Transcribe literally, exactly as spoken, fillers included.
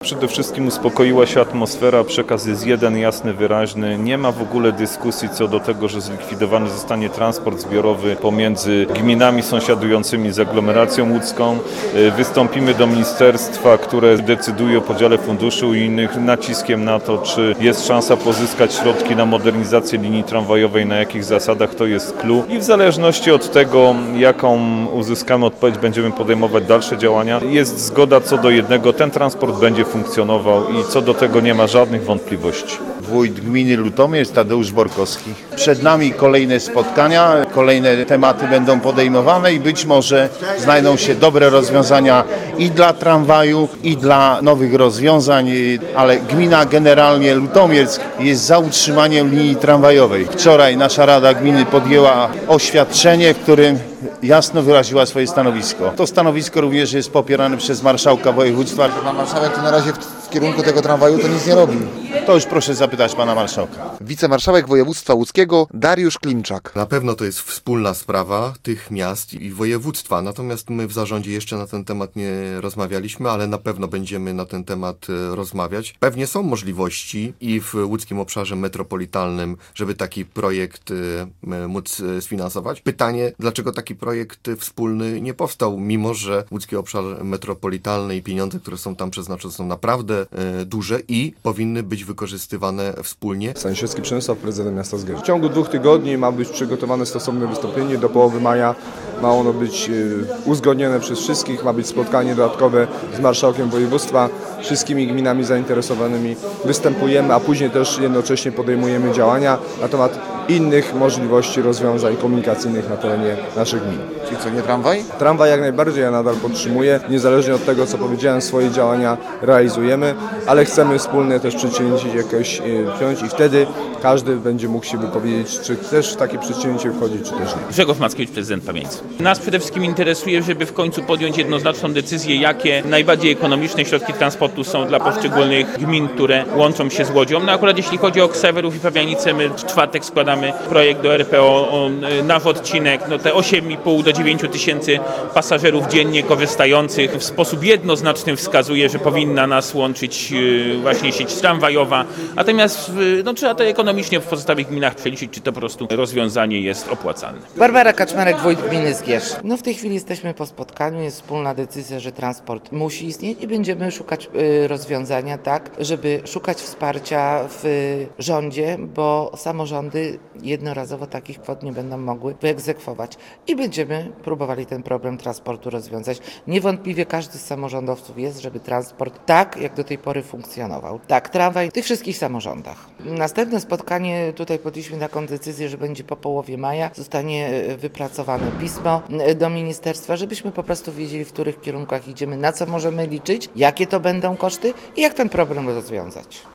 Przede wszystkim uspokoiła się atmosfera, przekaz jest jeden, jasny, wyraźny. Nie ma w ogóle dyskusji co do tego, że zlikwidowany zostanie transport zbiorowy pomiędzy gminami sąsiadującymi z aglomeracją łódzką. Wystąpimy do ministerstwa, które decyduje o podziale funduszy unijnych, naciskiem na to, czy jest szansa pozyskać środki na modernizację linii tramwajowej, na jakich zasadach, to jest clue. I w zależności od tego, jaką uzyskamy odpowiedź, będziemy podejmować dalsze działania. Jest zgoda co do jednego, ten transport będzie funkcjonował i co do tego nie ma żadnych wątpliwości. Wójt gminy Lutomierz Tadeusz Borkowski. Przed nami kolejne spotkania, kolejne tematy będą podejmowane i być może znajdą się dobre rozwiązania i dla tramwaju, i dla nowych rozwiązań, ale gmina generalnie Lutomierz jest za utrzymaniem linii tramwajowej. Wczoraj nasza Rada Gminy podjęła oświadczenie, w którym jasno wyraziła swoje stanowisko. To stanowisko również jest popierane przez marszałka województwa. Pan marszałek to na razie w, w kierunku tego tramwaju to nic nie robi. To już proszę zapytać pana marszałka. Wicemarszałek województwa łódzkiego Dariusz Klimczak. Na pewno to jest wspólna sprawa tych miast i województwa, natomiast my w zarządzie jeszcze na ten temat nie rozmawialiśmy, ale na pewno będziemy na ten temat rozmawiać. Pewnie są możliwości i w łódzkim obszarze metropolitalnym, żeby taki projekt móc sfinansować. Pytanie, dlaczego taki projekt wspólny nie powstał, mimo że łódzki obszar metropolitalny i pieniądze, które są tam przeznaczone, są naprawdę duże i powinny być wykorzystywane wspólnie. Staniszewski Przemysław, prezydent miasta Zgierz. W ciągu dwóch tygodni ma być przygotowane stosowne wystąpienie. Do połowy maja ma ono być uzgodnione przez wszystkich. Ma być spotkanie dodatkowe z marszałkiem województwa, wszystkimi gminami zainteresowanymi. Występujemy, a później też jednocześnie podejmujemy działania na temat innych możliwości rozwiązań komunikacyjnych na terenie naszych gmin. Czyli co, nie tramwaj? Tramwaj jak najbardziej ja nadal podtrzymuję. Niezależnie od tego, co powiedziałem, swoje działania realizujemy, ale chcemy wspólnie też przedsięwzięcie jakoś wziąć i wtedy każdy będzie mógł się wypowiedzieć, czy też w takie przedsięwzięcie wchodzić, czy też nie. Grzegorz Mackiewicz, prezydent Pamięc. Nas przede wszystkim interesuje, żeby w końcu podjąć jednoznaczną decyzję, jakie najbardziej ekonomiczne środki transportu są dla poszczególnych gmin, które łączą się z Łodzią. No akurat jeśli chodzi o Ksewerów i Pawianice, my w czwartek składamy projekt do R P O o nasz odcinek, no te osiem i pół do dziewięciu tysięcy pasażerów dziennie korzystających w sposób jednoznaczny wskazuje, że powinna nas łączyć właśnie sieć tramwajowa. Natomiast no, trzeba to ekonomicznie w pozostałych gminach przeliczyć, czy to po prostu rozwiązanie jest opłacalne. Barbara Kaczmarek, wójt gminy Zgierz. No w tej chwili jesteśmy po spotkaniu, jest wspólna decyzja, że transport musi istnieć i będziemy szukać y, rozwiązania tak, żeby szukać wsparcia w y, rządzie, bo samorządy jednorazowo takich kwot nie będą mogły wyegzekwować i będziemy próbowali ten problem transportu rozwiązać. Niewątpliwie każdy z samorządowców jest, żeby transport tak, jak do tej pory funkcjonował. Tak, tramwaj w tych wszystkich samorządach. Następne spotkanie, tutaj podjęliśmy taką decyzję, że będzie po połowie maja, zostanie wypracowane pismo do ministerstwa, żebyśmy po prostu wiedzieli, w których kierunkach idziemy, na co możemy liczyć, jakie to będą koszty i jak ten problem rozwiązać.